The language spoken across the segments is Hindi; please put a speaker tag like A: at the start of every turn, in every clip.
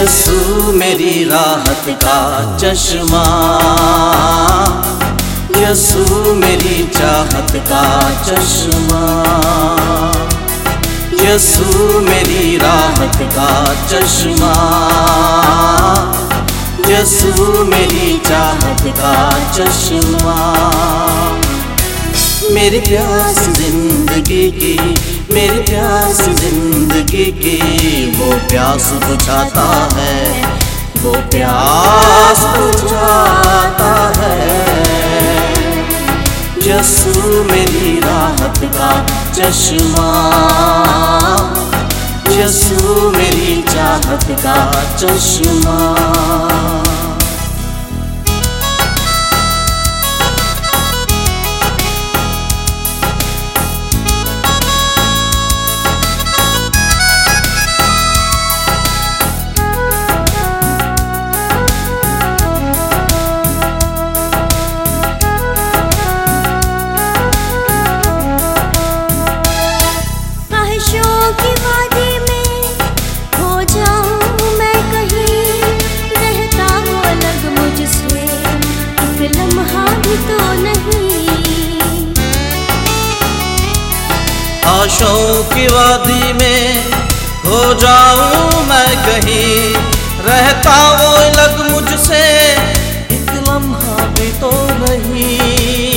A: यसू मेरी राहत का चश्मा, यसू मेरी चाहत का चश्मा, यसू मेरी राहत का चश्मा, यसू मेरी चाहत का चश्मा। मेरी प्यास जिंदगी की, मेरी प्यास जिंदगी की, वो प्यास बुझाता है, वो प्यास बुझाता है। यसू मेरी राहत का चश्मा, यसू मेरी चाहत का चश्मा।
B: की वादी में खो जाऊं मैं कहीं, रहता हो अलग मुझसे एक लम्हा भी तो नहीं।
A: आशाओं की वादी में खो जाऊं मैं कहीं, रहता वो अलग मुझसे एक लम्हा भी तो नहीं।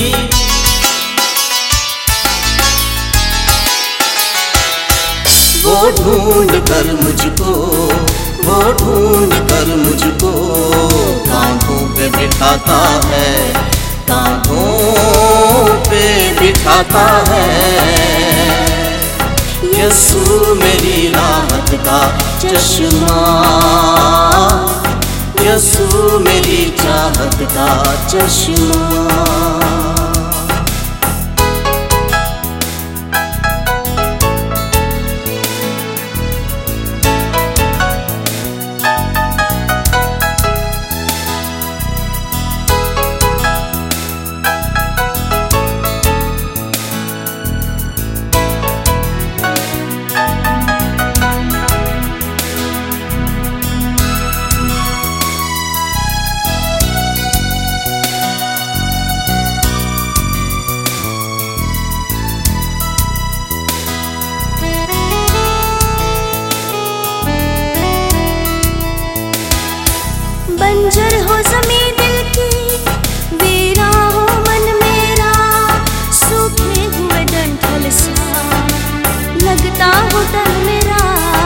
A: वो ढूंढ कर मुझको, वो ढूंढ कर मुझको कांधों पे बिठाता है, कांधों पे बिठाता है। यसू मेरी राहत का चश्मा, यसू मेरी चाहत का चश्मा।
B: बंजर हो ज़मीं दिल की, वीरा हो मन मेरा, सूखे हुए डंठल सा लगता हो तन मेरा।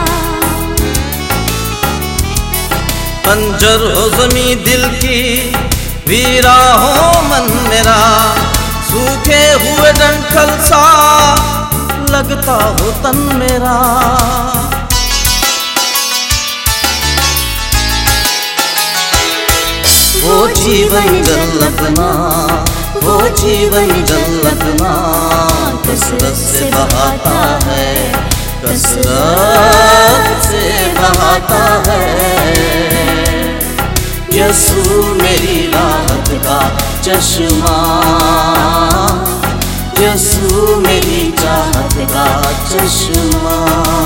A: बंजर हो ज़मीं दिल की, वीरा हो मन मेरा, सूखे हुए डंठल सा लगता हो तन मेरा। वो जीवन जल अपना, वो जीवन जल अपना कसरत से बहाता है, कसरत से बहाता है। यसू मेरी राहत का चश्मा, यसू मेरी चाहत का चश्मा।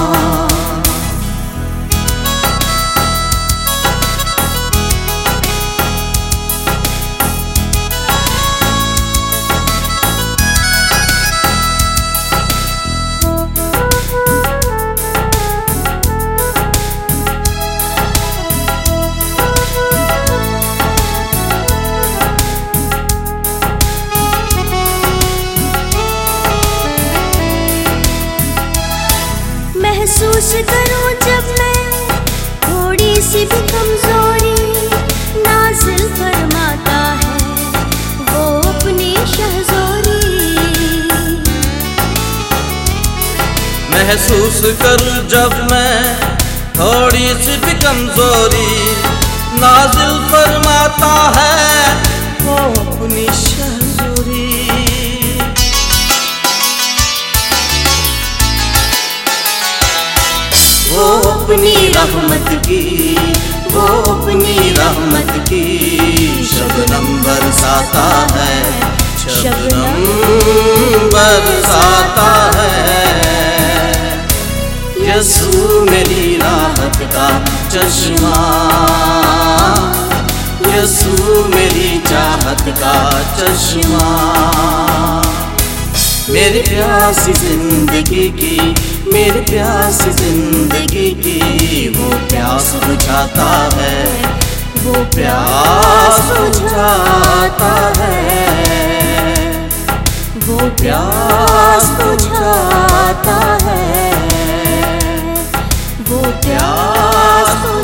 B: महसूस करूं जब मैं थोड़ी सी भी कमजोरी, नाज़िल फरमाता है वो अपनी शहज़ोरी।
A: महसूस करूं जब मैं थोड़ी सी भी कमजोरी, नाज़िल फरमाता है वो अपनी शहज़ोरी। वो अपनी रहमत की, वो अपनी रहमत की शबनम बरसाता है, शबनम बरसाता है। यसू मेरी राहत का चश्मा, यीशु मेरी चाहत का चश्मा। मेरी प्यासी जिंदगी की, मेरी प्यासी जिंदगी की वो प्यास बुझाता है, वो प्यास बुझाता है, वो प्यास बुझाता है, वो प्यास